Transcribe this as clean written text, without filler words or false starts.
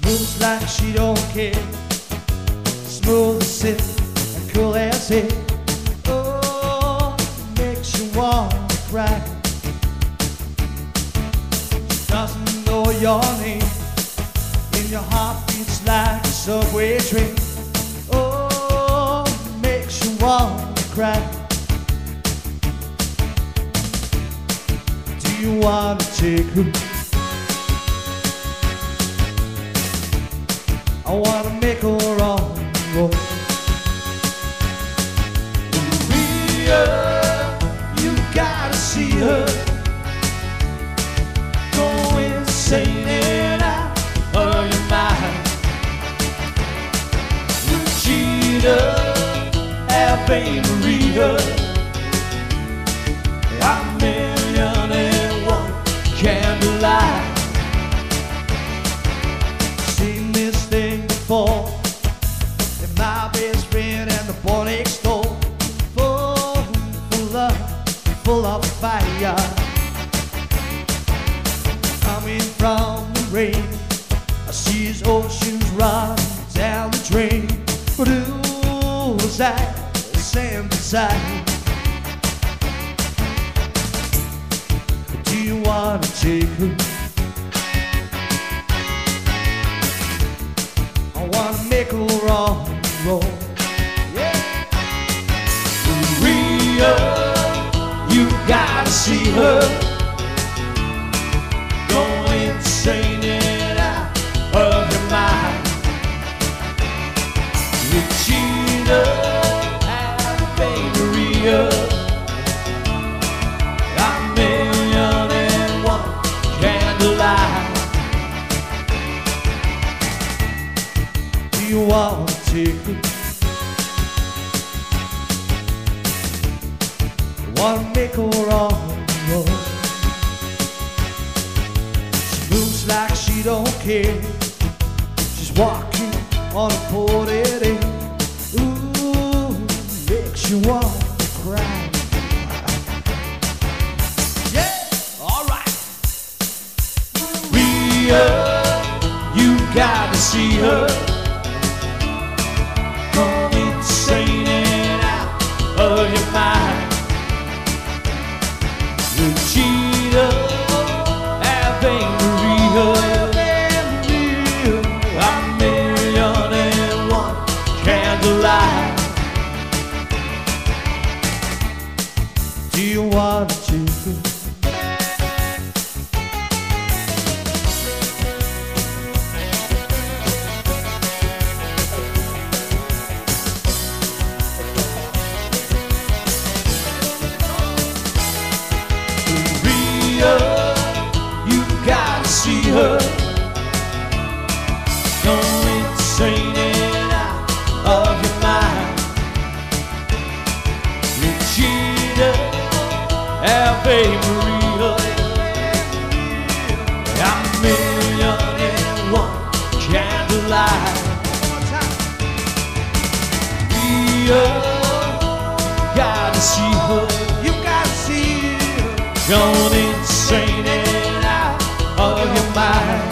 Moves like she don't care, smooth as silk and cool as hair. Oh, makes you wanna cry. She doesn't know your name, and your heart beats like a subway train. Oh, makes you wanna cry. Do you wanna take her? I wanna make her all roll. Maria, you gotta see her. Go insane and out of your mind. Regina, Ave Maria, a million and one candlelight. Seen this thing before, and my best friend and the boy next door, full of fire, coming from the rain. I see his oceans run down the drain, but who was that sand beside? Do you wanna take her? I wanna make her all roll. Yeah. Maria, you gotta see her. Go insane and out of your mind. Regina, Ave Maria, a million and one candlelight. Do you wanna take her? Wanna make her all roll. She moves like she don't care. She's walking on a porty day. Ooh, makes you wanna cry. Yeah, alright. Maria, you gotta see her. Go insane and out of your mind. Regina, Ave Maria, a million and one candlelight. Do you want to? You gotta see her. Go insane and out of your mind. Regina, Ave Maria, a million and one candlelight. Maria, gotta see her. You gotta see her. Going insane and out of your mind.